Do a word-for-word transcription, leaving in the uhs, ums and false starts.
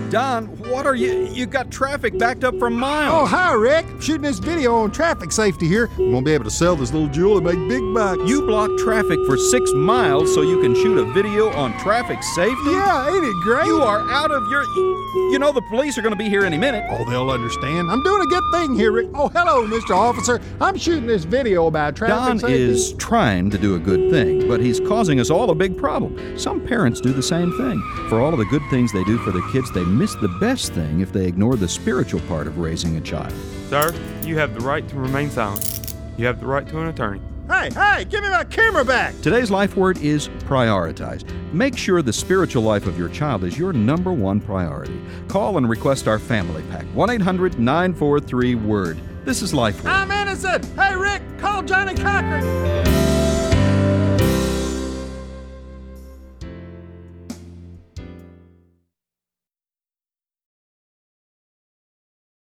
Don, what are you? You got traffic backed up for miles. Oh, hi, Rick. I'm shooting this video on traffic safety here. I'm going to be able to sell this little jewel and make big bucks. You blocked traffic for six miles so you can shoot a video on traffic safety? Yeah, ain't it great? You are out of your... You know the police are going to be here any minute. Oh, they'll understand. I'm doing a good thing here, Rick. Oh, hello, Mister Officer. I'm shooting this video about traffic Don safety. is trying to do a good thing, but he's causing us all a big problem. Some parents do the same thing. For all of the good things they do for their kids, they miss the best thing if they ignore the spiritual part of raising a child. Sir, you have the right to remain silent. You have the right to an attorney. Hey, hey, give me my camera back. Today's life word is prioritize. Make sure the spiritual life of your child is your number one priority. Call and request our family pack. one eight hundred nine four three word. This is Life Word. I'm innocent. Hey, Rick, call Johnny Cochran.